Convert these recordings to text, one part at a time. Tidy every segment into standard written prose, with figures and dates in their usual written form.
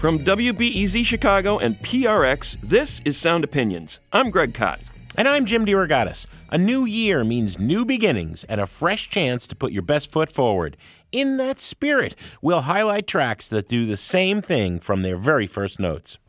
From WBEZ Chicago and PRX, this is Sound Opinions. I'm Greg Kot. And I'm Jim DeRogatis. A new year means new beginnings and a fresh chance to put your best foot forward. In that spirit, we'll highlight tracks that do the same thing from their very first notes.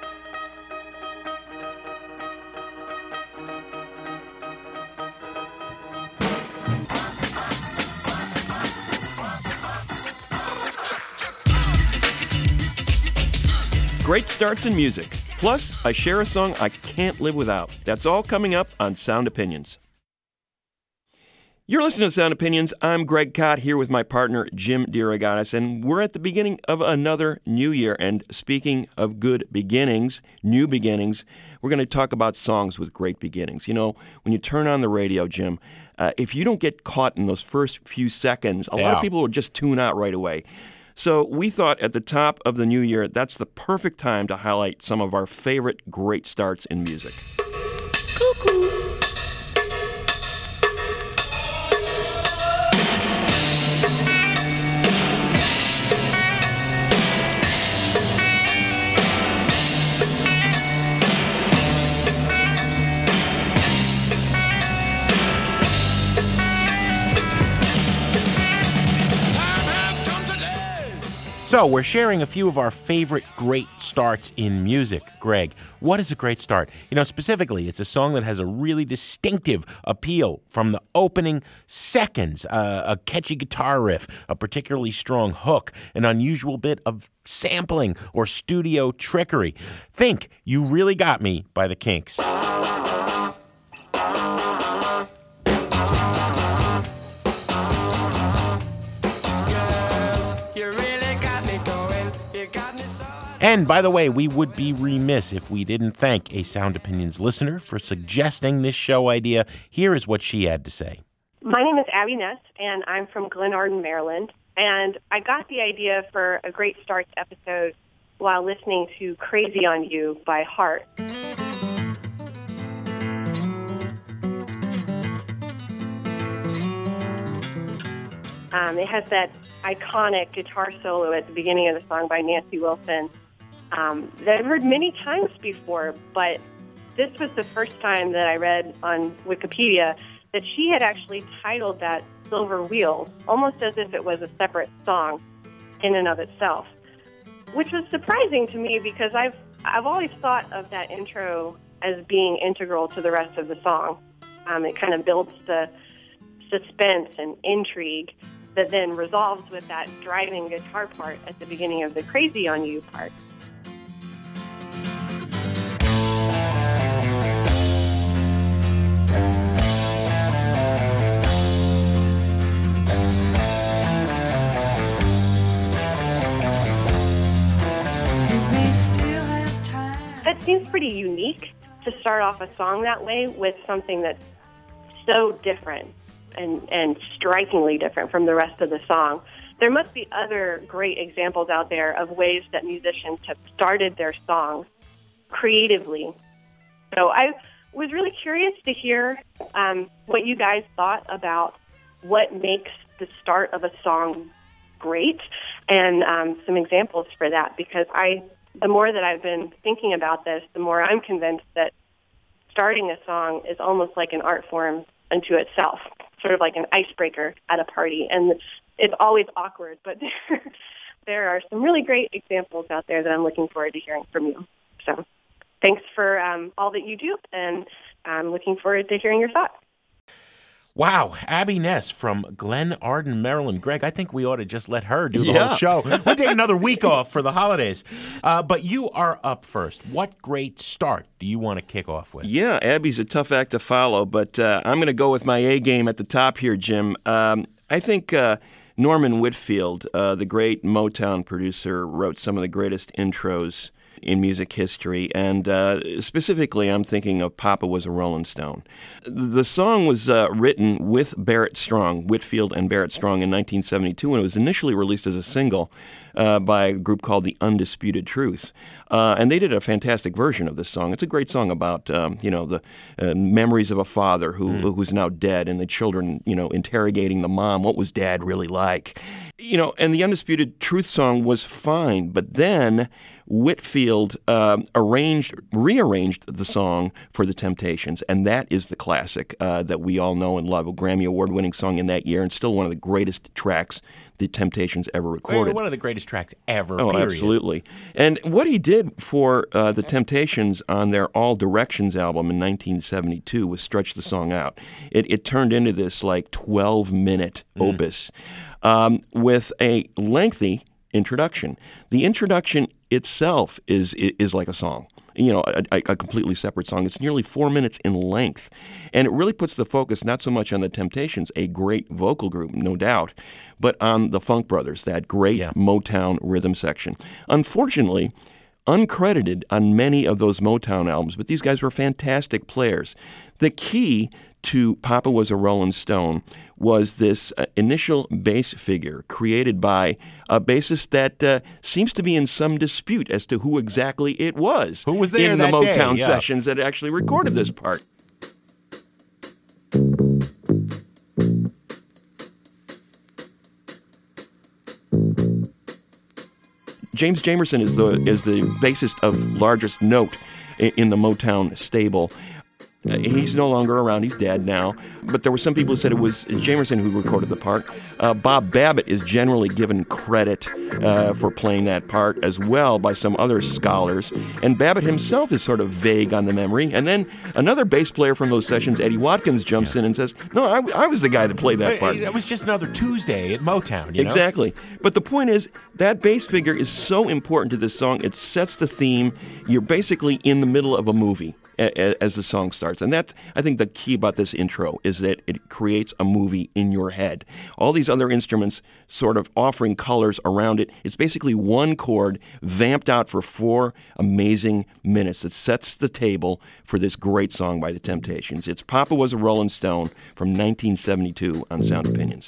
Great starts in music. Plus, I share a song I can't live without. That's all coming up on Sound Opinions. You're listening to Sound Opinions. I'm Greg Kot here with my partner, Jim DeRogatis, and we're at the beginning of another new year. And speaking of good beginnings, new beginnings, we're going to talk about songs with great beginnings. You know, when you turn on the radio, Jim, if you don't get caught in those first few seconds, a lot of people will just tune out right away. So we thought at the top of the new year, that's the perfect time to highlight some of our favorite great starts in music. Cuckoo. So, we're sharing a few of our favorite great starts in music. Greg, what is a great start? You know, specifically, it's a song that has a really distinctive appeal from the opening seconds, a catchy guitar riff, a particularly strong hook, an unusual bit of sampling or studio trickery. Think You Really Got Me by the Kinks. And, by the way, we would be remiss if we didn't thank a Sound Opinions listener for suggesting this show idea. Here is what she had to say. My name is Abby Ness, and I'm from Glen Arden, Maryland. And I got the idea for a Great Starts episode while listening to Crazy on You by Heart. It has that iconic guitar solo at the beginning of the song by Nancy Wilson that I've heard many times before, but this was the first time that I read on Wikipedia that she had actually titled that Silver Wheel, almost as if it was a separate song in and of itself, which was surprising to me because I've always thought of that intro as being integral to the rest of the song. It kind of builds the suspense and intrigue that then resolves with that driving guitar part at the beginning of the Crazy on You part. That seems pretty unique to start off a song that way with something that's so different and strikingly different from the rest of the song. There must be other great examples out there of ways that musicians have started their songs creatively. So I was really curious to hear what you guys thought about what makes the start of a song great and some examples for that, because the more that I've been thinking about this, the more I'm convinced that starting a song is almost like an art form unto itself, sort of like an icebreaker at a party. And it's always awkward, but there are some really great examples out there that I'm looking forward to hearing from you. So thanks for all that you do, and I'm looking forward to hearing your thoughts. Wow, Abby Ness from Glen Arden, Maryland. Greg, I think we ought to just let her do the whole show. We'll take another week off for the holidays. But you are up first. What great start do you want to kick off with? Yeah, Abby's a tough act to follow, but I'm going to go with my A game at the top here, Jim. I think Norman Whitfield, the great Motown producer, wrote some of the greatest intros in music history, and specifically I'm thinking of Papa Was a Rolling Stone. The song was written with Barrett Strong, Whitfield and Barrett Strong, in 1972, and it was initially released as a single by a group called The Undisputed Truth. And they did a fantastic version of this song. It's a great song about, the memories of a father who's now dead, and the children, interrogating the mom. What was Dad really like? And the Undisputed Truth song was fine, but then Whitfield rearranged the song for the Temptations, and that is the classic that we all know and love, a Grammy Award-winning song in that year, and still one of the greatest tracks the Temptations ever recorded. One of the greatest tracks ever, Oh, period. absolutely. And what he did for the Temptations on their All Directions album in 1972 was stretch the song out. It turned into this like 12-minute opus with a lengthy introduction. The introduction itself is like a song. A completely separate song. It's nearly 4 minutes in length. And it really puts the focus not so much on the Temptations, a great vocal group, no doubt, but on the Funk Brothers, that great Motown rhythm section. Unfortunately, uncredited on many of those Motown albums, but these guys were fantastic players. The key to Papa Was a Rolling Stone was this initial bass figure created by a bassist that seems to be in some dispute as to who exactly it was. Who was there in the that Motown day? Yeah. sessions that actually recorded this part. James Jamerson is the bassist of largest note in the Motown stable. He's no longer around. He's dead now. But there were some people who said it was Jamerson who recorded the part. Bob Babbitt is generally given credit for playing that part as well by some other scholars. And Babbitt himself is sort of vague on the memory. And then another bass player from those sessions, Eddie Watkins, jumps in and says, no, I was the guy that played that part. It was just another Tuesday at Motown, you know? Exactly. But the point is, that bass figure is so important to this song. It sets the theme. You're basically in the middle of a movie as the song starts. And that's, I think, the key about this intro is that it creates a movie in your head. All these other instruments sort of offering colors around it. It's basically one chord vamped out for 4 amazing minutes that sets the table for this great song by the Temptations. It's Papa Was a Rolling Stone from 1972 on Sound Opinions.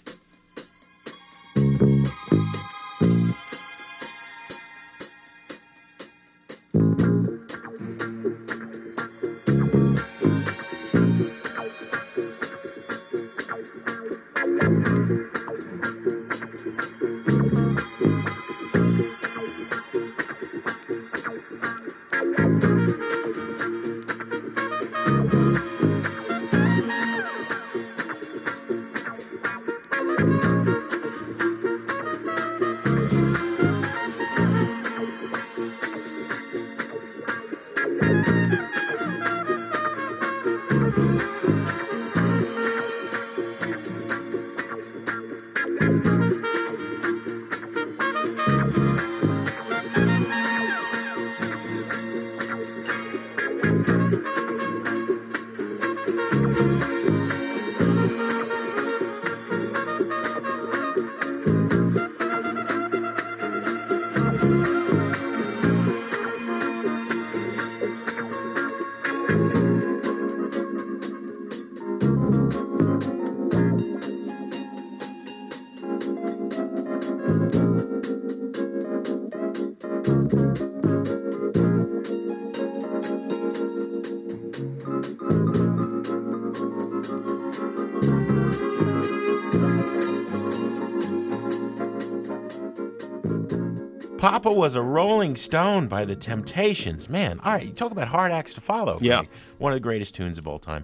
Papa Was a Rolling Stone by the Temptations. Man, all right, you talk about hard acts to follow. Yeah. Right? One of the greatest tunes of all time.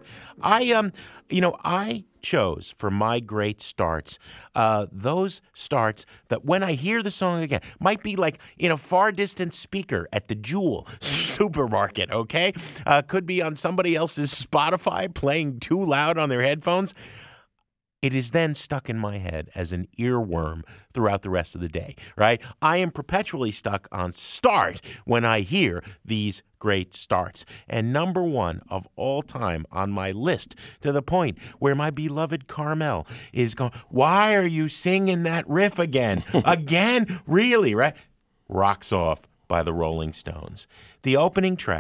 I chose for my great starts those starts that when I hear the song again, might be like in a far distant speaker at the Jewel supermarket, okay? Could be on somebody else's Spotify playing too loud on their headphones. It is then stuck in my head as an earworm throughout the rest of the day, right? I am perpetually stuck on start when I hear these great starts. And number one of all time on my list, to the point where my beloved Carmel is going, why are you singing that riff again? Again? Really, right? Rocks Off by the Rolling Stones. The opening track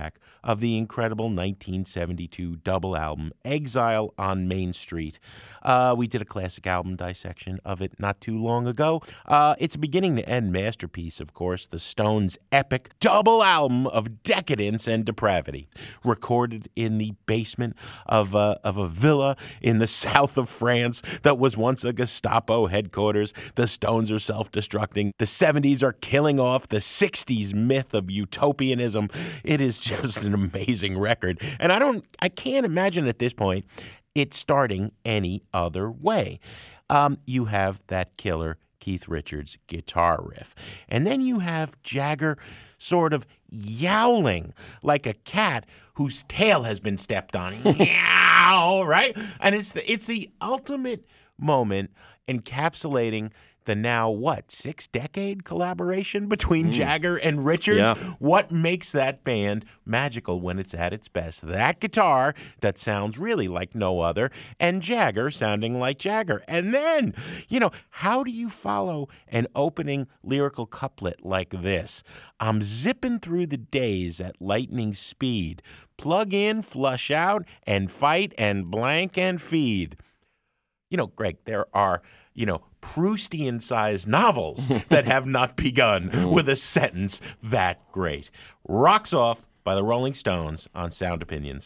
of the incredible 1972 double album, Exile on Main Street. We did a classic album dissection of it not too long ago. It's a beginning-to-end masterpiece, of course, the Stones' epic double album of decadence and depravity, recorded in the basement of a villa in the south of France that was once a Gestapo headquarters. The Stones are self-destructing. The 70s are killing off the 60s myth of utopianism. It is just an amazing record. And I can't imagine at this point it starting any other way. You have that killer Keith Richards guitar riff. And then you have Jagger sort of yowling like a cat whose tail has been stepped on. Yow, right? And it's the ultimate moment encapsulating the now, 6-decade collaboration between Jagger and Richards? Yeah. What makes that band magical when it's at its best? That guitar that sounds really like no other, and Jagger sounding like Jagger. And then, how do you follow an opening lyrical couplet like this? I'm zipping through the days at lightning speed. Plug in, flush out, and fight and blank and feed. Greg, there are Proustian-sized novels that have not begun with a sentence that great. Rocks Off by the Rolling Stones on Sound Opinions.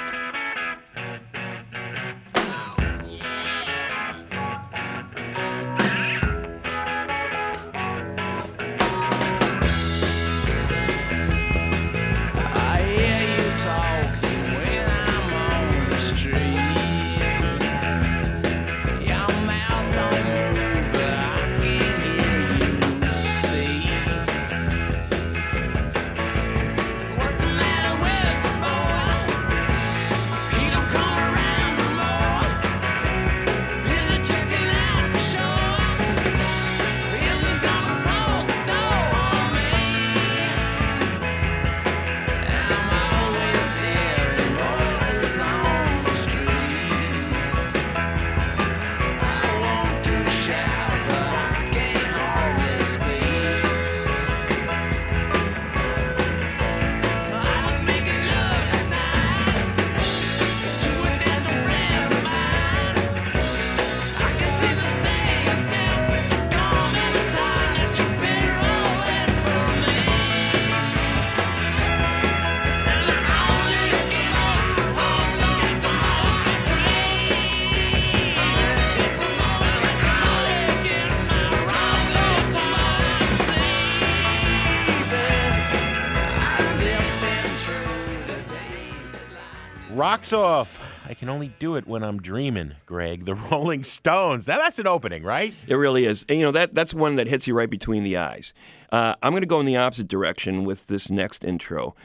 Rocks Off. I can only do it when I'm dreaming, Greg. The Rolling Stones. That's an opening, right? It really is. And, that's one that hits you right between the eyes. I'm going to go in the opposite direction with this next intro.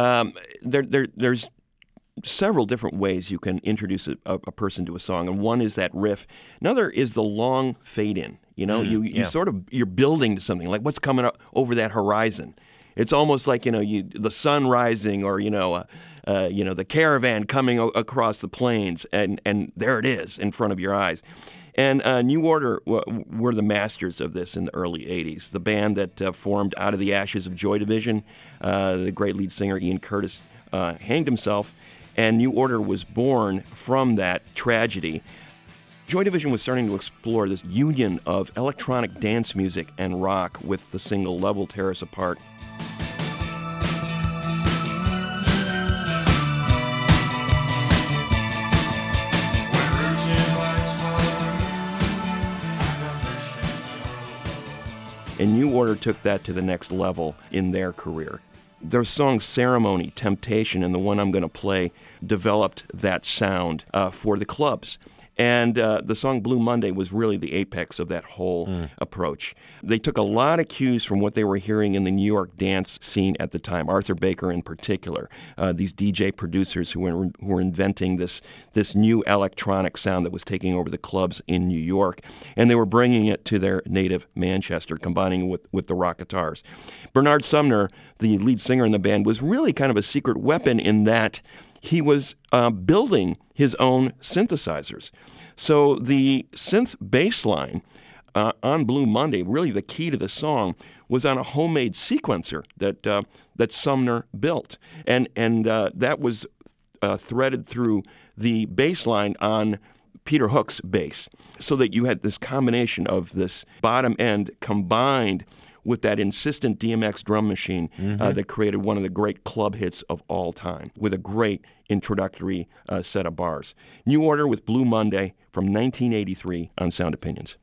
There's several different ways you can introduce a person to a song, and one is that riff. Another is the long fade in. You're building to something, like what's coming up over that horizon. It's almost like the sun rising, or the caravan coming across the plains, and there it is in front of your eyes. And New Order were the masters of this in the early 80s. The band that formed out of the ashes of Joy Division, the great lead singer Ian Curtis hanged himself, and New Order was born from that tragedy. Joy Division was starting to explore this union of electronic dance music and rock with the single Love Tear Us Apart. And New Order took that to the next level in their career. Their songs Ceremony, Temptation, and the one I'm going to play developed that sound for the clubs. And the song Blue Monday was really the apex of that whole approach. They took a lot of cues from what they were hearing in the New York dance scene at the time, Arthur Baker in particular, these DJ producers who were inventing this new electronic sound that was taking over the clubs in New York. And they were bringing it to their native Manchester, combining it with the rock guitars. Bernard Sumner, the lead singer in the band, was really kind of a secret weapon in that he was building his own synthesizers. So the synth bass line on Blue Monday, really the key to the song, was on a homemade sequencer that Sumner built, and that was threaded through the bass line on Peter Hook's bass, so that you had this combination of this bottom end combined with that insistent DMX drum machine that created one of the great club hits of all time, with a great introductory set of bars. New Order with Blue Monday from 1983 on Sound Opinions.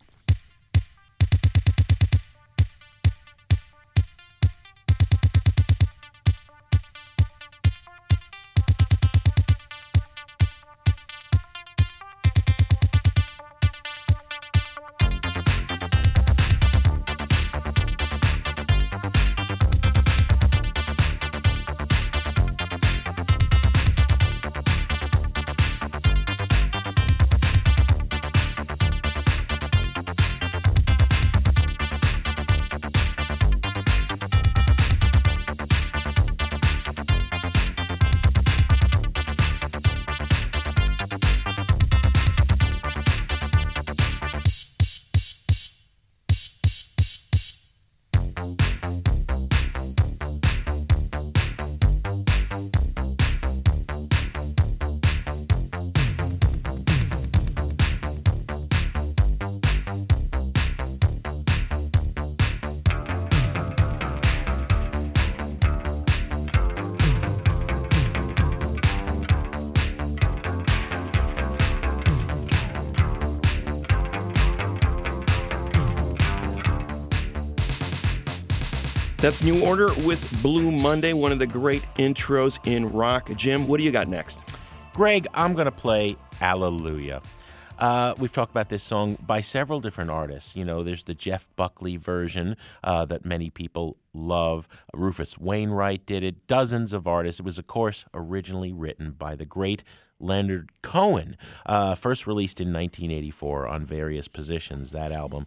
That's New Order with Blue Monday, one of the great intros in rock. Jim, what do you got next? Greg, I'm going to play Hallelujah. We've talked about this song by several different artists. You know, there's the Jeff Buckley version that many people love. Rufus Wainwright did it. Dozens of artists. It was, of course, originally written by the great Leonard Cohen, first released in 1984 on various positions, that album.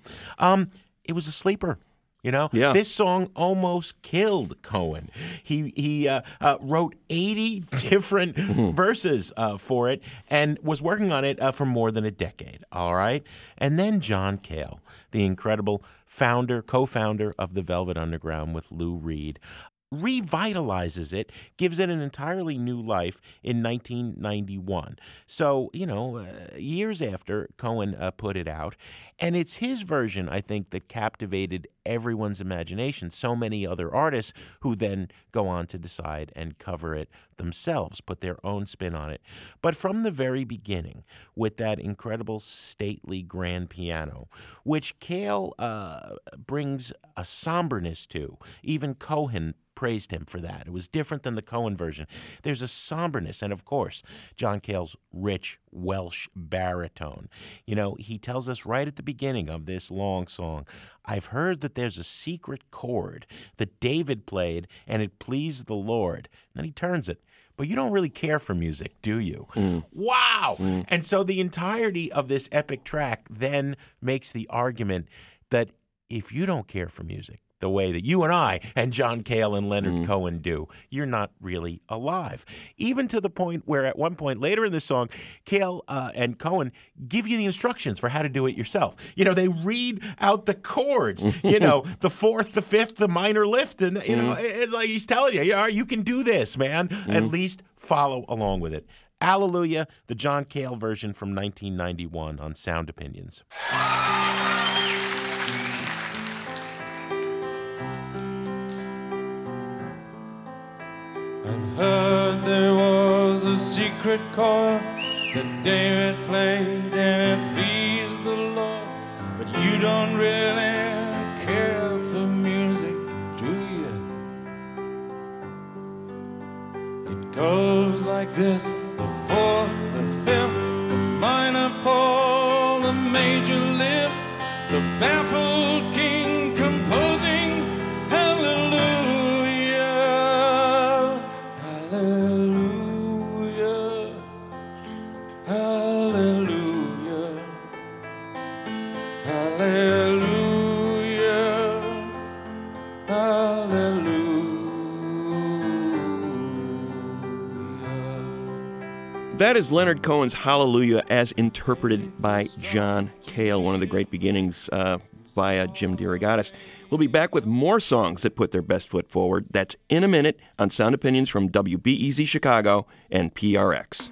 It was a sleeper. You know, This song almost killed Cohen. He wrote 80 different verses for it and was working on it for more than a decade, all right? And then John Cale, the incredible co-founder of the Velvet Underground with Lou Reed, revitalizes it, gives it an entirely new life in 1991. So, years after Cohen put it out. And it's his version, I think, that captivated everyone's imagination. So many other artists who then go on to decide and cover it themselves, put their own spin on it. But from the very beginning, with that incredible stately grand piano, which Cale brings a somberness to, even Cohen praised him for that. It was different than the Cohen version. There's a somberness, and of course, John Cale's rich Welsh baritone. He tells us right at the beginning of this long song, I've heard that there's a secret chord that David played, and it pleased the Lord. And then he turns it. But you don't really care for music, do you? Wow! And so the entirety of this epic track then makes the argument that if you don't care for music the way that you and I and John Cale and Leonard Cohen do, you're not really alive. Even to the point where at one point later in the song, Cale and Cohen give you the instructions for how to do it yourself. They read out the chords, the fourth, the fifth, the minor lift, and, it's like he's telling you, you can do this, man. At least follow along with it. Hallelujah, the John Cale version from 1991 on Sound Opinions. I've heard there was a secret chord that David played and it pleased the Lord, but you don't really care for music, do you? It goes like this, the fourth, the fifth, the minor fall, the major lift, the baffled king composing hallelujah. Hallelujah, hallelujah, hallelujah, hallelujah. That is Leonard Cohen's Hallelujah as interpreted by John Cale, one of the great beginnings by Jim DeRogatis. We'll be back with more songs that put their best foot forward. That's in a minute on Sound Opinions from WBEZ Chicago and PRX.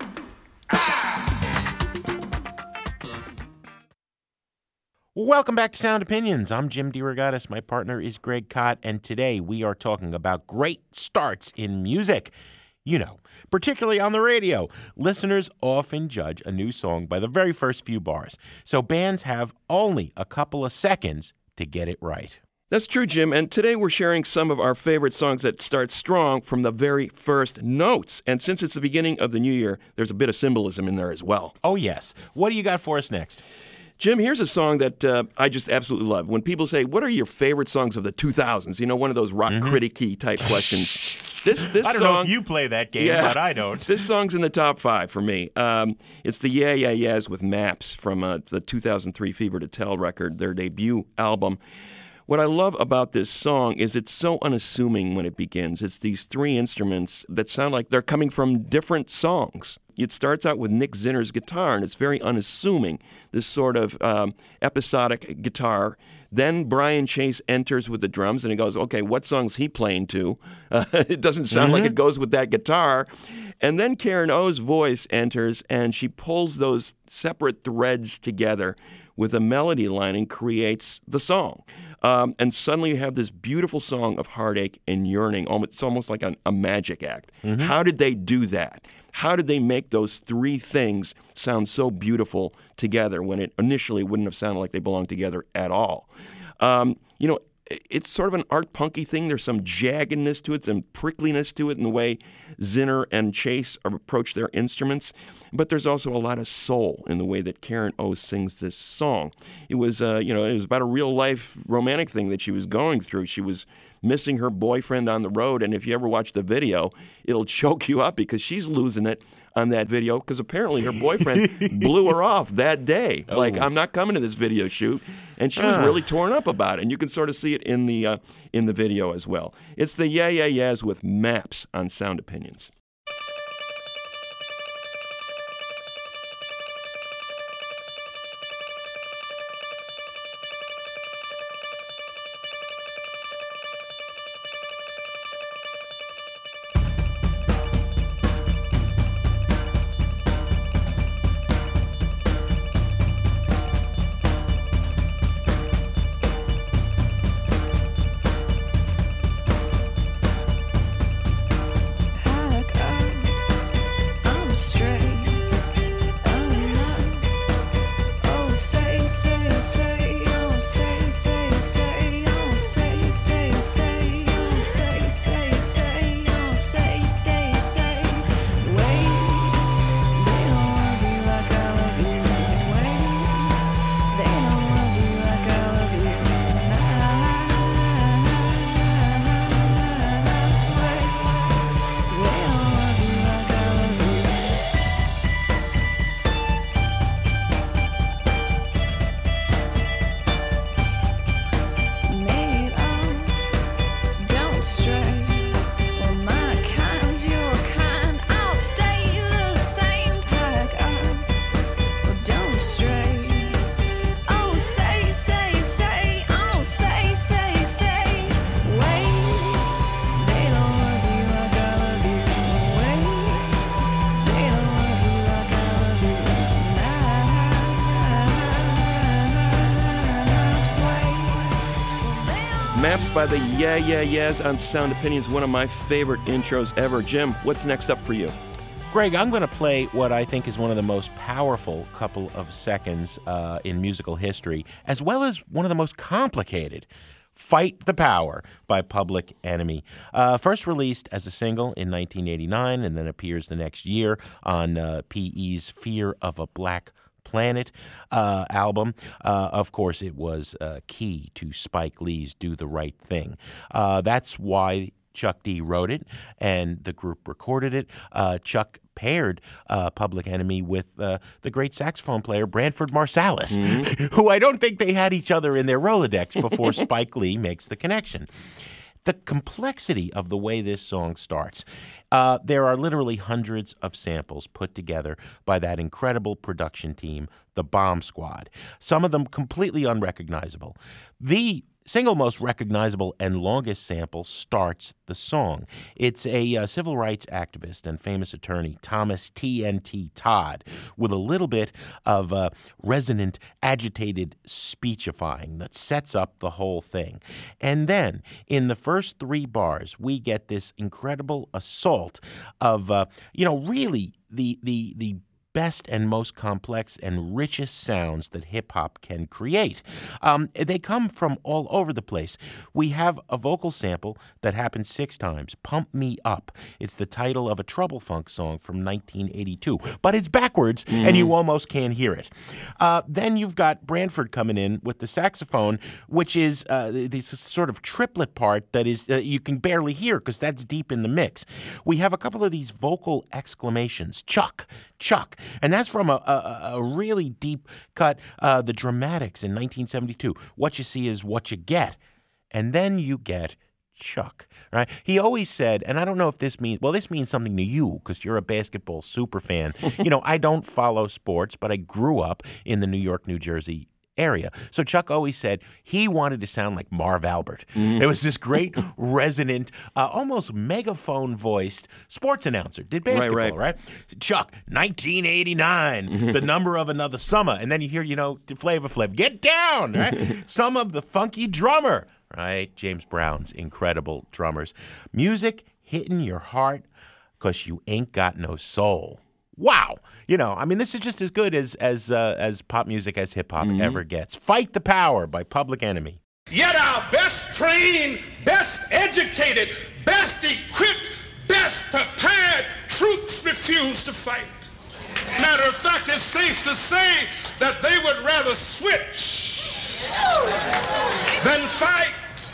Welcome back to Sound Opinions. I'm Jim DeRogatis. My partner is Greg Kot, and today we are talking about great starts in music. You know, particularly on the radio, listeners often judge a new song by the very first few bars, so bands have only a couple of seconds to get it right. That's true, Jim, and today we're sharing some of our favorite songs that start strong from the very first notes. And since it's the beginning of the new year, there's a bit of symbolism in there as well. Oh, yes. What do you got for us next? Jim, here's a song that I just absolutely love. When people say, what are your favorite songs of the 2000s? You know, one of those rock critic-y type questions. This I don't know if you play that game, but I don't. This song's in the top 5 for me. It's the Yeah Yeah Yeahs with Maps from the 2003 Fever to Tell record, their debut album. What I love about this song is it's so unassuming when it begins. It's these 3 instruments that sound like they're coming from different songs. It starts out with Nick Zinner's guitar, and it's very unassuming, this sort of episodic guitar. Then Brian Chase enters with the drums, and he goes, okay, what song's he playing to? It doesn't sound like it goes with that guitar. And then Karen O's voice enters, and she pulls those separate threads together with a melody line and creates the song. And suddenly you have this beautiful song of heartache and yearning. It's almost like a magic act. How did they do that? How did they make those 3 things sound so beautiful together when it initially wouldn't have sounded like they belonged together at all? You know, it's sort of an art punky thing. There's some jaggedness to it, some prickliness to it in the way Zinner and Chase approach their instruments. But there's also a lot of soul in the way that Karen O sings this song. It was, it was about a real life romantic thing that she was going through. She was missing her boyfriend on the road, and if you ever watch the video, it'll choke you up because she's losing it on that video because apparently her boyfriend blew her off that day. Oh. Like, I'm not coming to this video shoot, and she was really torn up about it, and you can sort of see it in the video as well. It's the Yeah Yeah Yeahs with Maps on Sound Opinions. Maps by the Yeah Yeah Yeahs on Sound Opinions, one of my favorite intros ever. Jim, what's next up for you? Greg, I'm going to play what I think is one of the most powerful couple of seconds in musical history, as well as one of the most complicated. Fight the Power by Public Enemy. First released as a single in 1989 and then appears the next year on P.E.'s Fear of a Black Planet album. Of course, it was key to Spike Lee's Do the Right Thing. That's why Chuck D wrote it and the group recorded it. Chuck paired Public Enemy with the great saxophone player Branford Marsalis, who I don't think they had each other in their Rolodex before Spike Lee makes the connection. the complexity of the way this song starts. There are literally hundreds of samples put together by that incredible production team, the Bomb Squad, some of them completely unrecognizable. The single most recognizable and longest sample starts the song. It's a civil rights activist and famous attorney, Thomas T.N.T. Todd, with a little bit of resonant, agitated speechifying that sets up the whole thing. And then, in the first 3 bars, we get this incredible assault of, really the best and most complex and richest sounds that hip-hop can create. They come from all over the place. We have a vocal sample that happens 6 times, Pump Me Up. It's the title of a Trouble Funk song from 1982, but it's backwards, and you almost can't hear it. Then you've got Branford coming in with the saxophone, which is this sort of triplet part that is you can barely hear because that's deep in the mix. We have a couple of these vocal exclamations, Chuck, Chuck. And that's from a really deep cut, The Dramatics in 1972. What you see is what you get. And then you get Chuck, right? He always said, and I don't know if this means something to you because you're a basketball super fan. I don't follow sports, but I grew up in the New York, New Jersey area. So Chuck always said he wanted to sound like Marv Albert. It was this great, resonant, almost megaphone-voiced sports announcer. Did basketball, right? Chuck, 1989, the number of another summer. And then you hear, Flavor Flav, get down, right? Some of the funky drummer, right? James Brown's incredible drummers. Music hitting your heart because you ain't got no soul. Wow. This is just as good as pop music as hip-hop ever gets. Fight the Power by Public Enemy. Yet our best trained, best educated, best equipped, best prepared troops refuse to fight. Matter of fact, it's safe to say that they would rather switch than fight.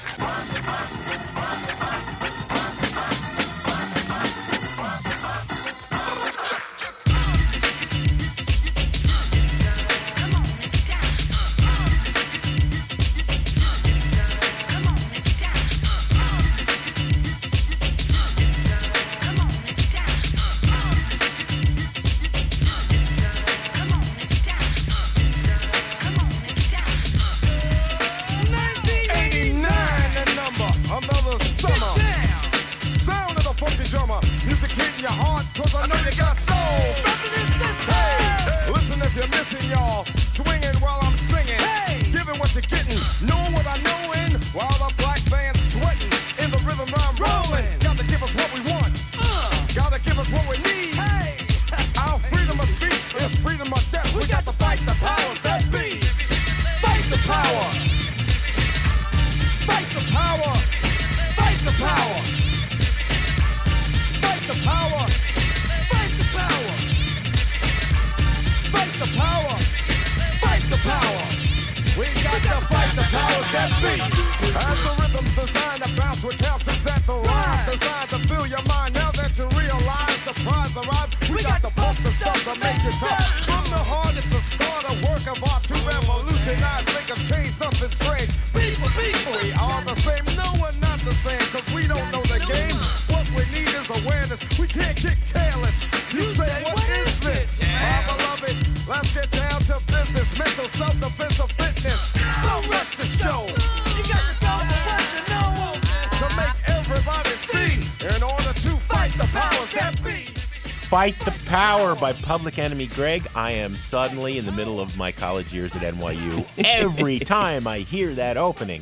Fight the Power by Public Enemy. Greg, I am suddenly in the middle of my college years at NYU every time I hear that opening.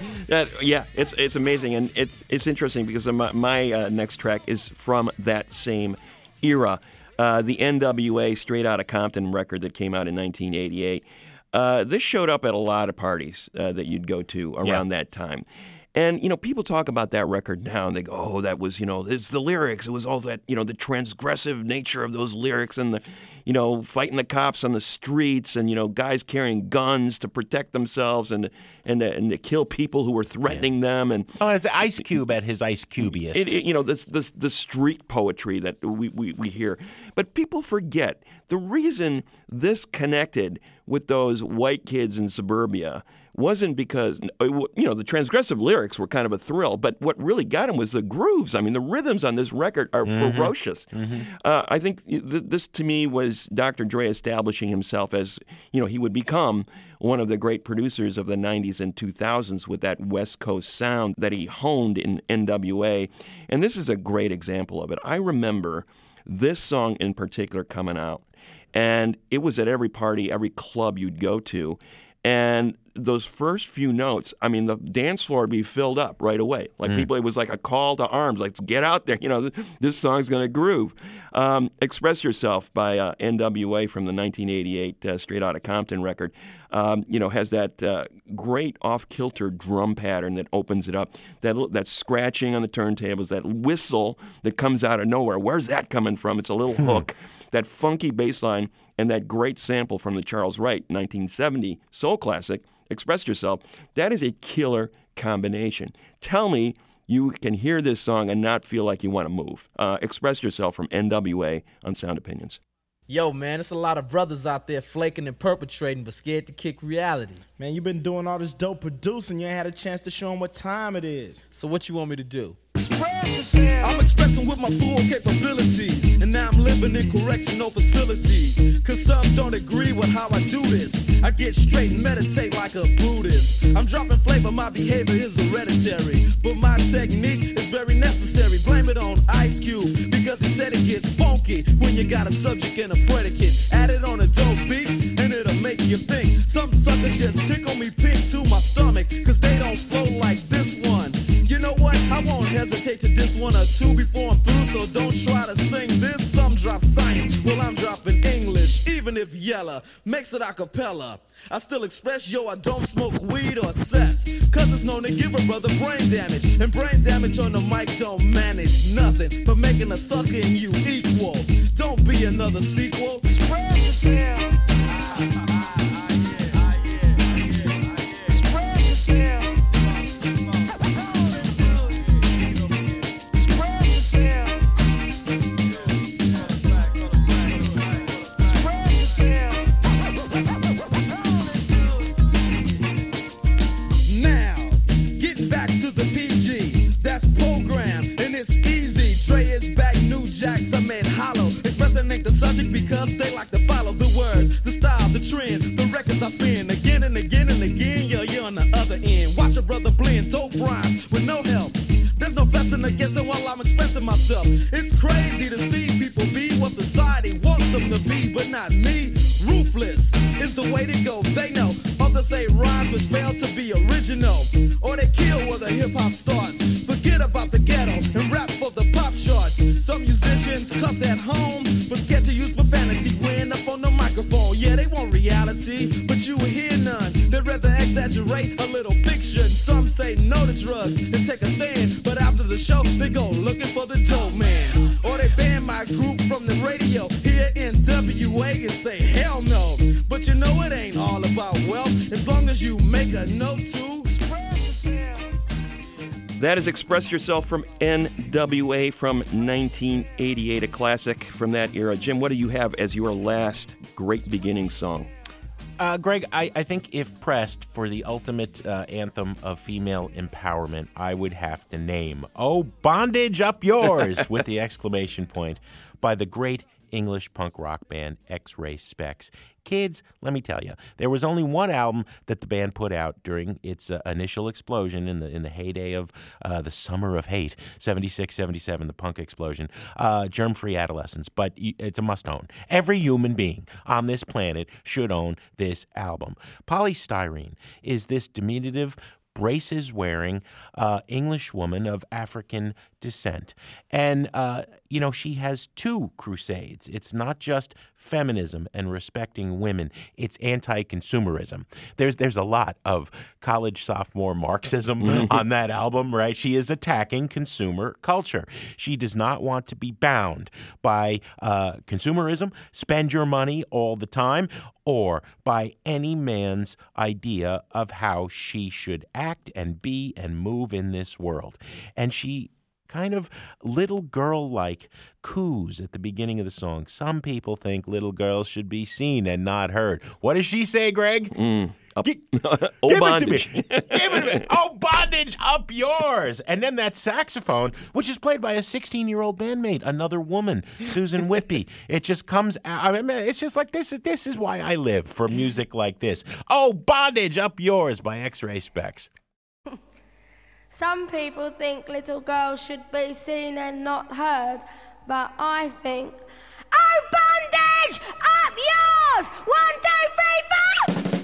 It's amazing, and it's interesting because my next track is from that same era, the NWA Straight Outta Compton record that came out in 1988. This showed up at a lot of parties that you'd go to around that time. And, people talk about that record now, and they go, oh, that was, it's the lyrics. It was all that, the transgressive nature of those lyrics and the, fighting the cops on the streets and, guys carrying guns to protect themselves and to kill people who were threatening them. And it's Ice Cube at his Ice Cubiest. The street poetry that we hear. But people forget the reason this connected with those white kids in suburbia wasn't because, the transgressive lyrics were kind of a thrill, but what really got him was the grooves. I mean, the rhythms on this record are ferocious. I think this, to me, was Dr. Dre establishing himself as, he would become one of the great producers of the 90s and 2000s with that West Coast sound that he honed in NWA. And this is a great example of it. I remember this song in particular coming out, and it was at every party, every club you'd go to. And those first few notes, I mean, the dance floor would be filled up right away. Like people, it was like a call to arms, like, get out there. This song's going to groove. Express Yourself by NWA from the 1988 Straight Outta Compton record, has that great off-kilter drum pattern that opens it up, that scratching on the turntables, that whistle that comes out of nowhere. Where's that coming from? It's a little hook. That funky bass line and that great sample from the Charles Wright 1970 soul classic, Express Yourself, that is a killer combination. Tell me you can hear this song and not feel like you want to move. Express Yourself from NWA on Sound Opinions. Yo, man, there's a lot of brothers out there flaking and perpetrating but scared to kick reality. Man, you've been doing all this dope producing. You ain't had a chance to show them what time it is. So what you want me to do? I'm expressing with my full capabilities, and now I'm living in correctional facilities. Cause some don't agree with how I do this. I get straight and meditate like a Buddhist. I'm dropping flavor, my behavior is hereditary, but my technique is very necessary. Blame it on Ice Cube, because he said it gets funky when you got a subject and a predicate. Add it on a dope beat, and it'll make you think. Some suckers just tickle me pink to my stomach, cause they don't flow like this one. You know what? I won't hesitate to diss one or two before I'm through, so don't try to sing this. Some drop science, well I'm dropping English, even if Yella makes it a cappella. I still express, I don't smoke weed or cess, cause it's known to give a brother brain damage, and brain damage on the mic don't manage nothing but making a sucker and you equal. Don't be another sequel. Express yourself. Because they like to follow the words, the style, the trend, the records I spin again and again and again. You're on the other end. Watch a brother blend dope rhymes with no help. There's no fussing or guessing while I'm expressing myself. It's crazy to see people be what society wants them to be, but not me. Ruthless is the way to go. They know others say rhymes which fail to be original, or they kill where the hip hop starts. Forget about the ghetto and rap for the pop charts. Some musicians cuss at home, but scared to use profanity when up on the microphone. Yeah, they want reality, but you will hear none. They'd rather exaggerate a little fiction. Some say no to drugs and take a stand, but after the show, they go looking for the dope man. Or they ban my group from the radio here in WA and say hell no. But you know it ain't all about wealth, as long as you make a note to express yourself. That is Express Yourself from NWA from 1988, a classic from that era. Jim, what do you have as your last great beginning song? Greg, I think if pressed for the ultimate anthem of female empowerment, I would have to name "Oh, Bondage Up Yours" with the exclamation point by the great English punk rock band X-Ray Spex. Kids, let me tell you, there was only one album that the band put out during its initial explosion in the heyday of the summer of hate, 76, 77, the punk explosion, Germ-Free Adolescence, but it's a must-own. Every human being on this planet should own this album. Polystyrene is this diminutive, braces-wearing English woman of African descent. And, she has two crusades. It's not just feminism and respecting women. It's anti-consumerism. There's a lot of college sophomore Marxism on that album, right? She is attacking consumer culture. She does not want to be bound by consumerism, spend your money all the time, or by any man's idea of how she should act and be and move in this world. And she kind of little girl-like coos at the beginning of the song. Some people think little girls should be seen and not heard. What does she say, Greg? Bondage. Give it to me. Oh, bondage, up yours. And then that saxophone, which is played by a 16-year-old bandmate, another woman, Susan Whitby. It just comes out. I mean, it's just like this is why I live, for music like this. Oh, bondage, up yours by X-Ray Specs. Some people think little girls should be seen and not heard, but I think, oh, bondage, up yours. 1, 2, 3, 4.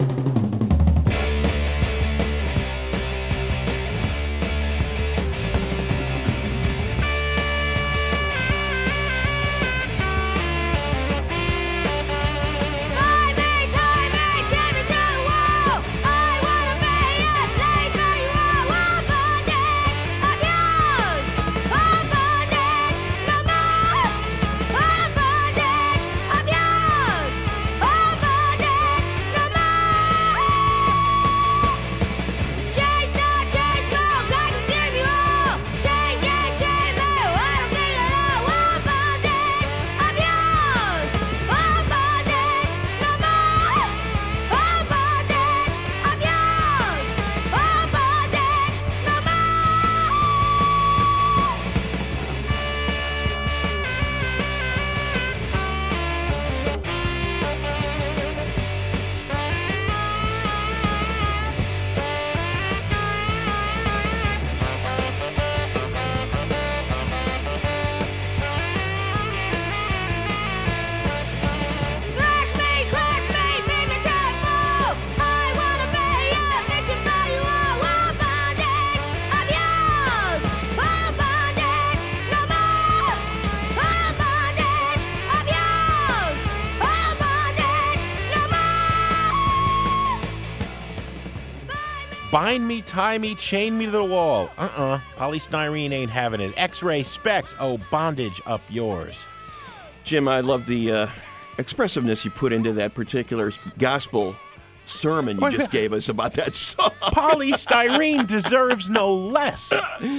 Bind me, tie me, chain me to the wall. Polystyrene ain't having it. X-Ray Specs. Oh, bondage, up yours. Jim, I love the expressiveness you put into that particular gospel sermon you just gave us about that song. Polystyrene deserves no less.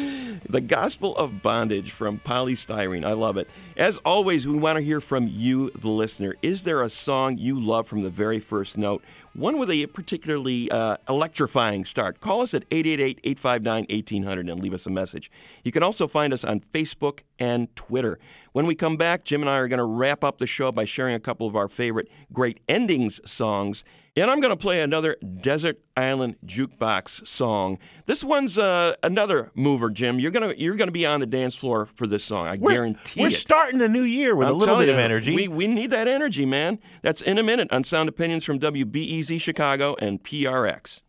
The Gospel of Bondage from Polystyrene. I love it. As always, we want to hear from you, the listener. Is there a song you love from the very first note? One with a particularly electrifying start. Call us at 888-859-1800 and leave us a message. You can also find us on Facebook and Twitter. When we come back, Jim and I are going to wrap up the show by sharing a couple of our favorite Great Endings songs. And I'm going to play another Desert Island Jukebox song. This one's another mover, Jim. You're gonna be on the dance floor for this song. I guarantee it. We're starting a new year with a little bit of energy. We need that energy, man. That's in a minute on Sound Opinions from WBEZ Chicago and PRX.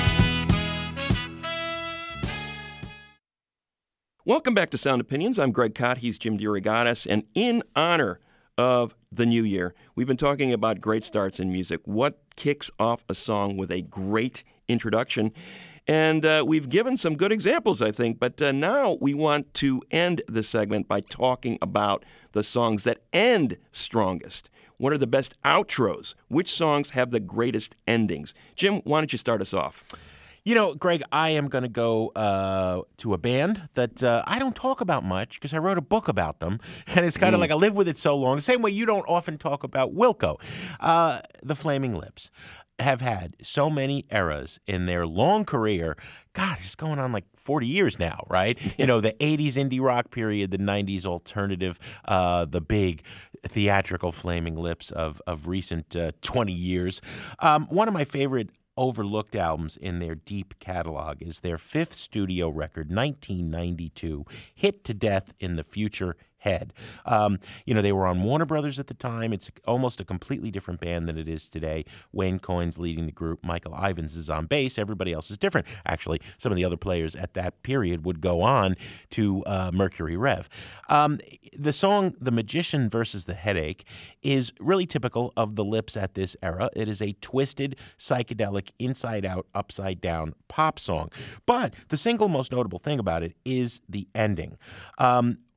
Welcome back to Sound Opinions. I'm Greg Kot. He's Jim DeRogatis. And in honor of the new year, we've been talking about great starts in music. What kicks off a song with a great introduction? And we've given some good examples, I think. But now we want to end the segment by talking about the songs that end strongest. What are the best outros? Which songs have the greatest endings? Jim, why don't you start us off? You know, Greg, I am going to go to a band that I don't talk about much because I wrote a book about them. And it's kind of like I lived with it so long. The same way you don't often talk about Wilco. The Flaming Lips have had so many eras in their long career. God, it's going on like 40 years now, right? You know, the 80s indie rock period, the 90s alternative, the big theatrical Flaming Lips of recent 20 years. One of my favorite overlooked albums in their deep catalog is their fifth studio record, 1992, Hit to Death in the Future Head. You know, they were on Warner Brothers at the time. It's almost a completely different band than it is today. Wayne Coyne's leading the group. Michael Ivins is on bass. Everybody else is different. Actually, some of the other players at that period would go on to Mercury Rev. The song The Magician versus the Headache is really typical of the Lips at this era. It is a twisted, psychedelic, inside-out, upside-down pop song. But the single most notable thing about it is the ending.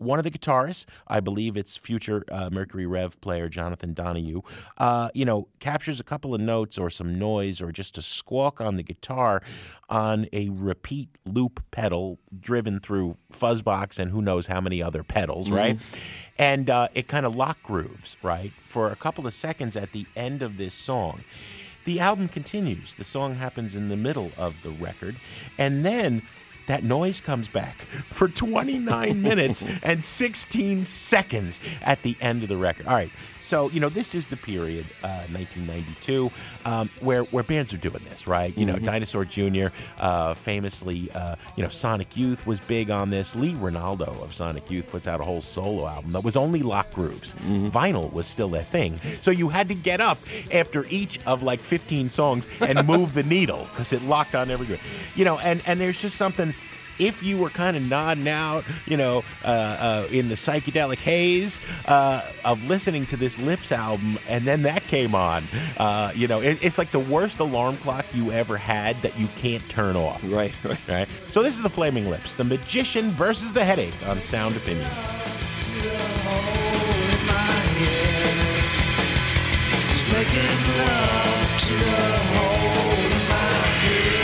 one of the guitarists, I believe it's future Mercury Rev player Jonathan Donahue, captures a couple of notes or some noise or just a squawk on the guitar on a repeat loop pedal driven through Fuzzbox and who knows how many other pedals, right? And it kind of lock grooves, right, for a couple of seconds at the end of this song. The album continues. The song happens in the middle of the record, and then that noise comes back for 29 minutes and 16 seconds at the end of the record. All right, so, this is the period, 1992, where bands are doing this, right? Dinosaur Jr., famously, Sonic Youth was big on this. Lee Ranaldo of Sonic Youth puts out a whole solo album that was only lock grooves. Vinyl was still a thing. So you had to get up after each of 15 songs and move the needle because it locked on every groove. And there's just something... If you were kind of nodding out, in the psychedelic haze of listening to this Lips album, and then that came on, it's like the worst alarm clock you ever had that you can't turn off. Right. So this is the Flaming Lips, The Magician versus the Headache on Sound Opinion. Making love to the hole in my head.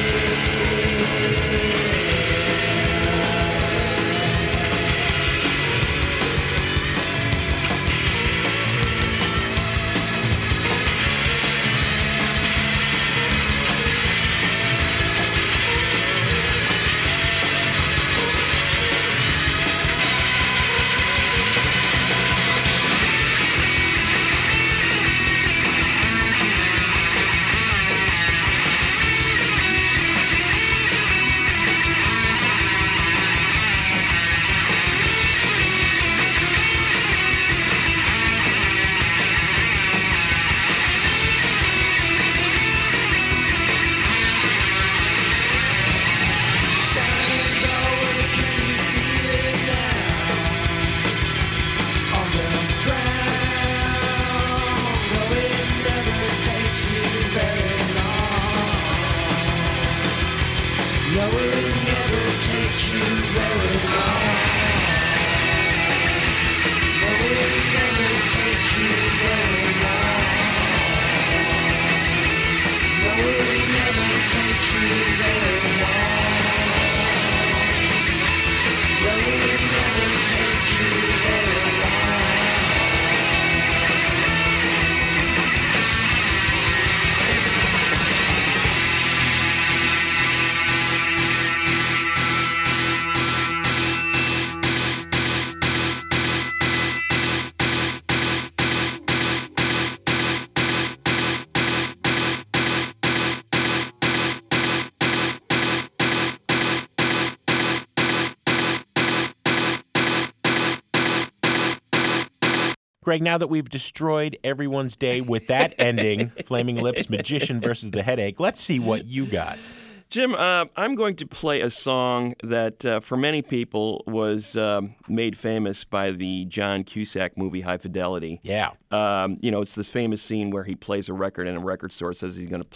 Greg, now that we've destroyed everyone's day with that ending, Flaming Lips, Magician versus the Headache, let's see what you got. Jim, I'm going to play a song that for many people was made famous by the John Cusack movie High Fidelity. Yeah. It's this famous scene where he plays a record and a record store says he's going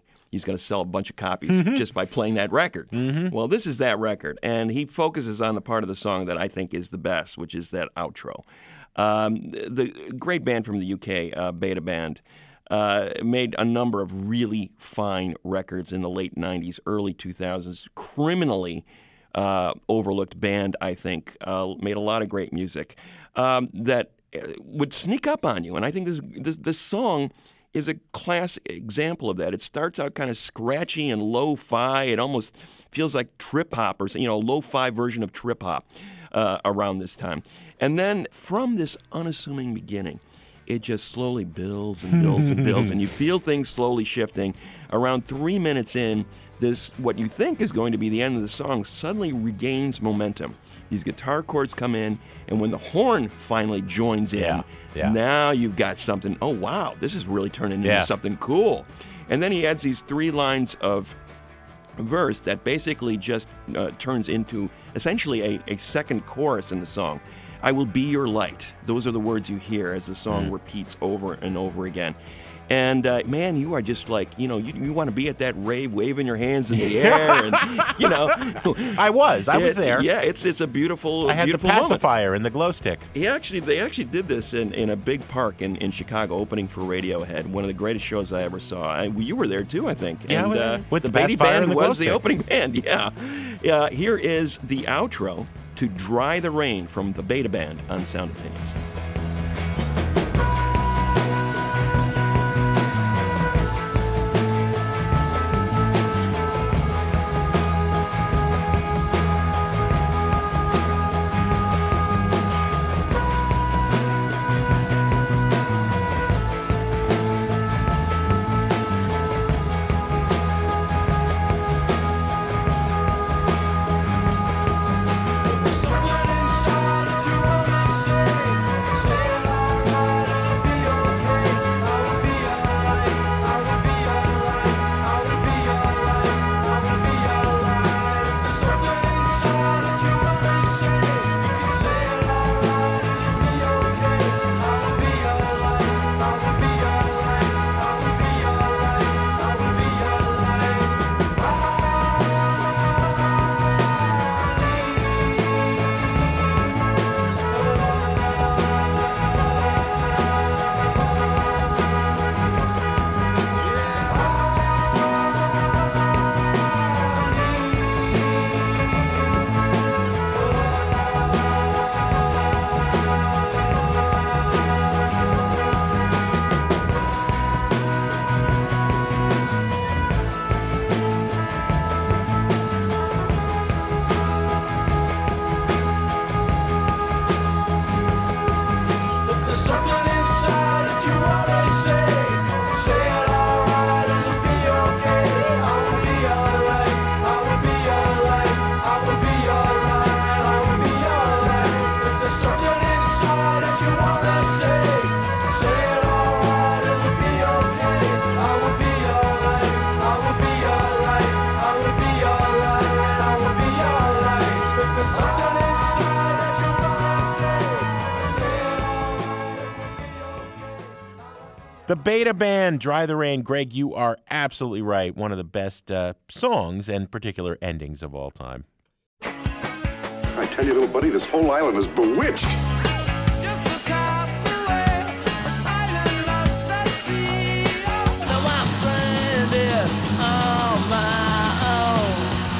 to sell a bunch of copies just by playing that record. Well, this is that record, and he focuses on the part of the song that I think is the best, which is that outro. The great band from the UK, Beta Band, made a number of really fine records in the late 90s, early 2000s. Criminally overlooked band, I think, made a lot of great music that would sneak up on you. And I think this song is a classic example of that. It starts out kind of scratchy and lo-fi. It almost feels like trip-hop or, a lo-fi version of trip-hop around this time. And then from this unassuming beginning, it just slowly builds and builds and builds, and you feel things slowly shifting. Around 3 minutes in, this, what you think is going to be the end of the song, suddenly regains momentum. These guitar chords come in, and when the horn finally joins in, now you've got something, oh wow, this is really turning into something cool. And then he adds these 3 lines of verse that basically just turns into essentially a second chorus in the song. I will be your light. Those are the words you hear as the song repeats over and over again. And, man, you are just like, you want to be at that rave, waving your hands in the air. And, I was there. Yeah, it's a beautiful I had beautiful the moment. pacifier and the glow stick. They actually did this in a big park in Chicago, opening for Radiohead. One of the greatest shows I ever saw. You were there, too, I think. Yeah, and, with the Beatty pacifier Band and the glow was the stick. opening band, yeah. Here is the outro to Dry the Rain from the Beta Band on Sound Opinions. The Beta Band, Dry the Rain. Greg, you are absolutely right. One of the best songs and particular endings of all time. I tell you, little buddy, this whole island is bewitched. Just across the way, island lost at sea. Now I'm stranded on my own.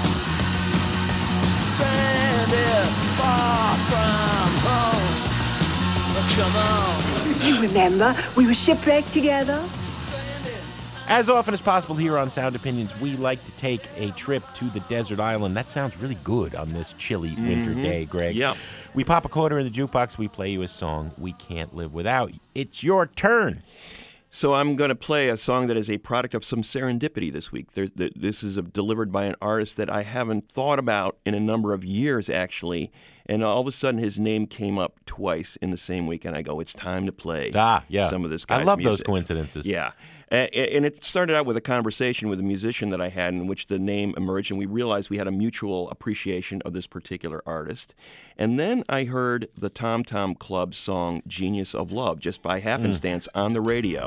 Stranded far from home. Come on. You remember, we were shipwrecked together. As often as possible here on Sound Opinions, we like to take a trip to the desert island. That sounds really good on this chilly winter day, Greg. Yeah. We pop a quarter in the jukebox, we play you a song we can't live without. It's your turn. So I'm going to play a song that is a product of some serendipity this week. This is delivered by an artist that I haven't thought about in a number of years, actually. And all of a sudden, his name came up twice in the same week, and I go, it's time to play some of this guy's I love music. those coincidences. Yeah. And it started out with a conversation with a musician that I had in which the name emerged, and we realized we had a mutual appreciation of this particular artist. And then I heard the Tom Tom Club song Genius of Love, just by happenstance, on the radio.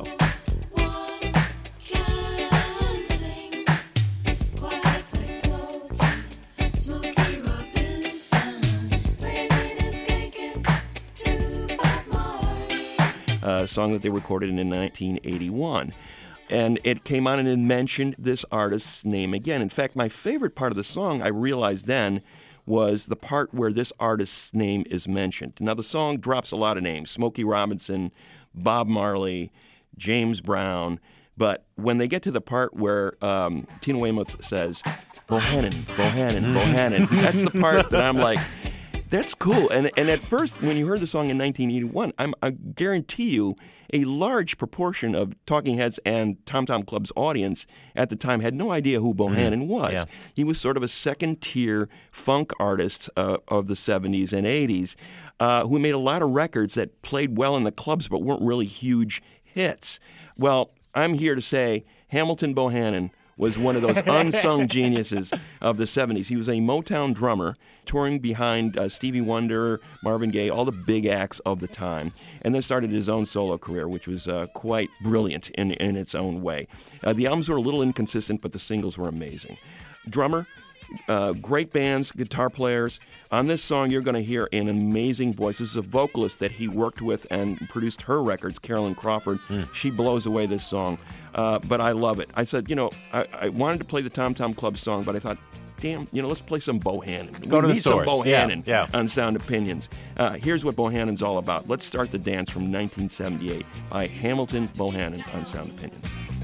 A song that they recorded in 1981. And it came on and it mentioned this artist's name again. In fact, my favorite part of the song, I realized then, was the part where this artist's name is mentioned. Now, the song drops a lot of names. Smokey Robinson, Bob Marley, James Brown. But when they get to the part where Tina Weymouth says, Bohannon, Bohannon, Bohannon, that's the part that I'm like, that's cool. And at first, when you heard the song in 1981, I guarantee you a large proportion of Talking Heads and Tom Tom Club's audience at the time had no idea who Bohannon was. Yeah. He was sort of a second-tier funk artist of the 70s and 80s who made a lot of records that played well in the clubs but weren't really huge hits. Well, I'm here to say Hamilton Bohannon was one of those unsung geniuses of the 70s. He was a Motown drummer touring behind Stevie Wonder, Marvin Gaye, all the big acts of the time, and then started his own solo career, which was quite brilliant in its own way. The albums were a little inconsistent, but the singles were amazing. Drummer, great bands, guitar players. On this song, you're going to hear an amazing voice. This is a vocalist that he worked with and produced her records, Carolyn Crawford. She blows away this song, but I love it. I said, I wanted to play the Tom Tom Club song, but I thought, damn, let's play some Bohannon. Go to the need source. some Bohannon Yeah. on Sound Opinions. Here's what Bohannon's all about. Let's start the dance from 1978 by Hamilton Bohannon on Sound Opinions.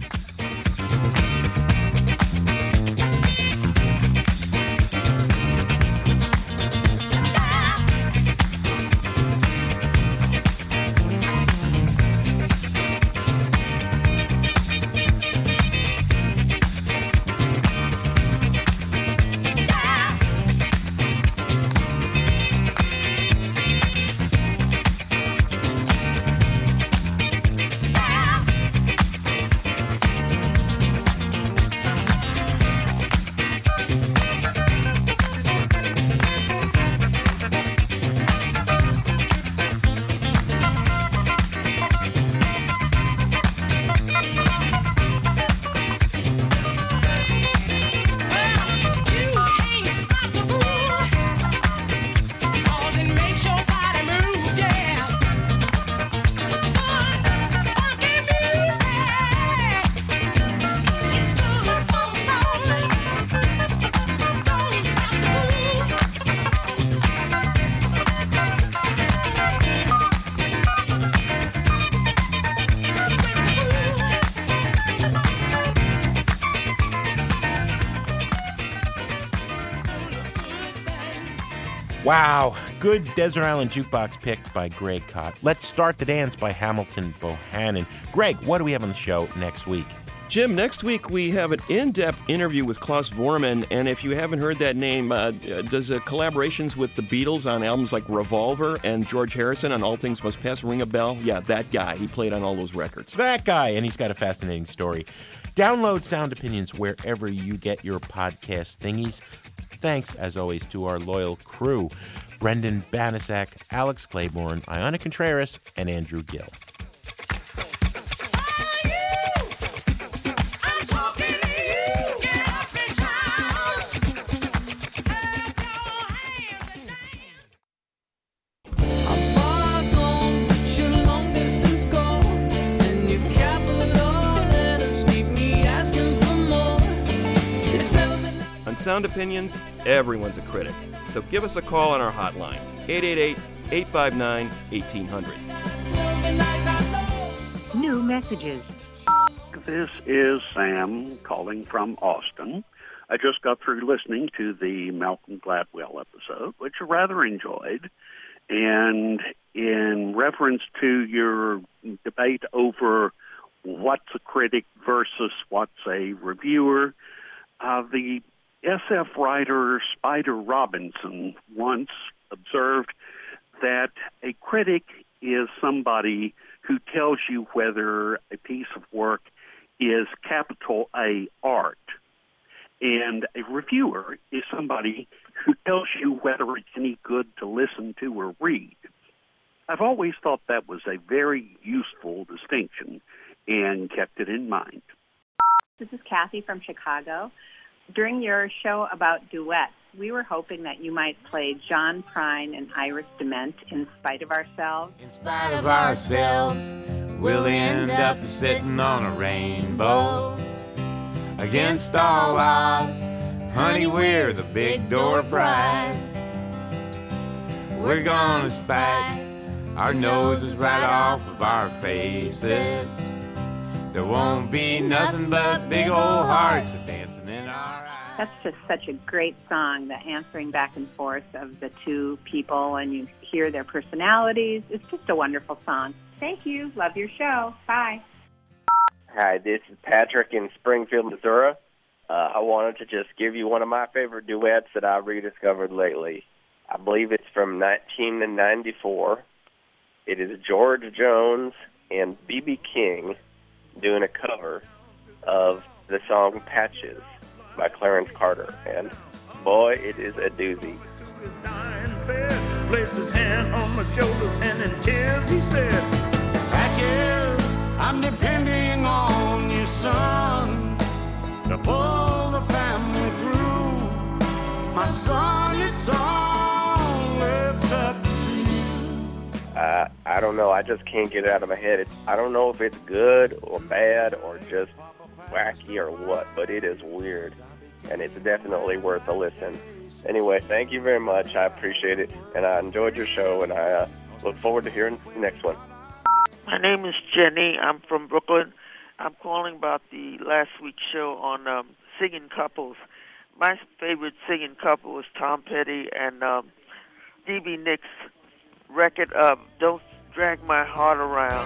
Wow, good Desert Island Jukebox pick by Greg Kot. Let's Start the Dance by Hamilton Bohannon. Greg, what do we have on the show next week? Jim, next week we have an in-depth interview with Klaus Vormann, and if you haven't heard that name, does collaborations with the Beatles on albums like Revolver and George Harrison on All Things Must Pass ring a bell? Yeah, that guy. He played on all those records. That guy, and he's got a fascinating story. Download Sound Opinions wherever you get your podcast thingies. Thanks, as always, to our loyal crew, Brendan Banasak, Alex Claiborne, Iona Contreras, and Andrew Gill. Sound Opinions, everyone's a critic. So give us a call on our hotline, 888-859-1800. New messages. This is Sam calling from Austin. I just got through listening to the Malcolm Gladwell episode, which I rather enjoyed. And in reference to your debate over what's a critic versus what's a reviewer, the SF writer Spider Robinson once observed that a critic is somebody who tells you whether a piece of work is capital A art, and a reviewer is somebody who tells you whether it's any good to listen to or read. I've always thought that was a very useful distinction and kept it in mind. This is Kathy from Chicago. During your show about duets, we were hoping that you might play John Prine and Iris DeMent, In Spite of Ourselves. In spite of ourselves, we'll end up sitting on a rainbow. Against all odds, honey, we're the big door prize. We're gonna spike our noses right off of our faces. There won't be nothing but big old hearts dancing in our eyes. That's just such a great song, the answering back and forth of the two people, and you hear their personalities. It's just a wonderful song. Thank you. Love your show. Bye. Hi, this is Patrick in Springfield, Missouri. I wanted to just give you one of my favorite duets that I rediscovered lately. I believe it's from 1994. It is George Jones and B.B. King doing a cover of the song Patches by Clarence Carter, and boy, it is a doozy. Placed his hand on my shoulders and in tears he said, Patches, I'm depending on you, son, to pull the family through. My son, it's all left up to you. I don't know. I just can't get it out of my head. I don't know if it's good or bad or just wacky or what, but it is weird, and it's definitely worth a listen. Anyway, thank you very much. I appreciate it, and I enjoyed your show, and I look forward to hearing the next one. My name is Jenny. I'm from Brooklyn. I'm calling about the last week's show on singing couples. My favorite singing couple was Tom Petty and Stevie Nicks' record of Don't Drag My Heart Around.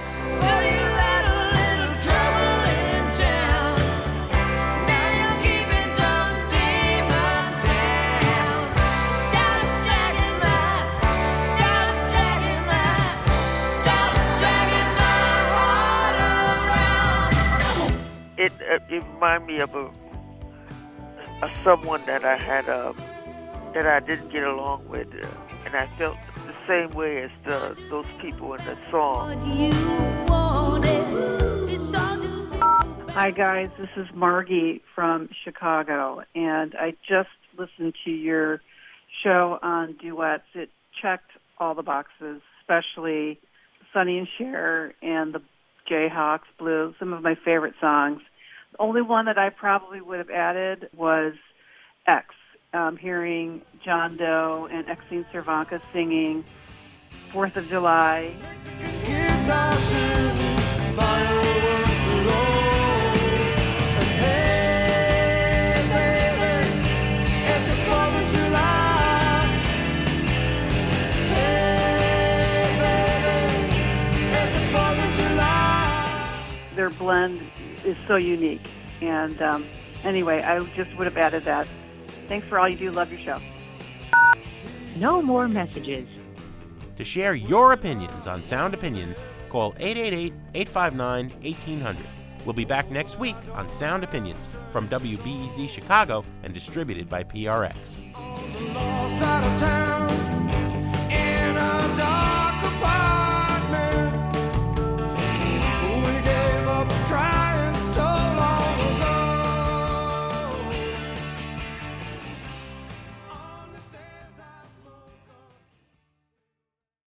It reminded me of a someone that I had that I didn't get along with, and I felt the same way as those people in the song. Hi guys, this is Margie from Chicago, and I just listened to your show on duets. It checked all the boxes, especially Sonny and Cher and the Jayhawks Blues, some of my favorite songs. The only one that I probably would have added was X. Hearing John Doe and Exene Cervanka singing 4th of July. Their blend is so unique. And anyway, I just would have added that. Thanks for all you do. Love your show. No more messages. To share your opinions on Sound Opinions, call 888-859-1800. We'll be back next week on Sound Opinions from WBEZ Chicago and distributed by PRX. On the lost side of town.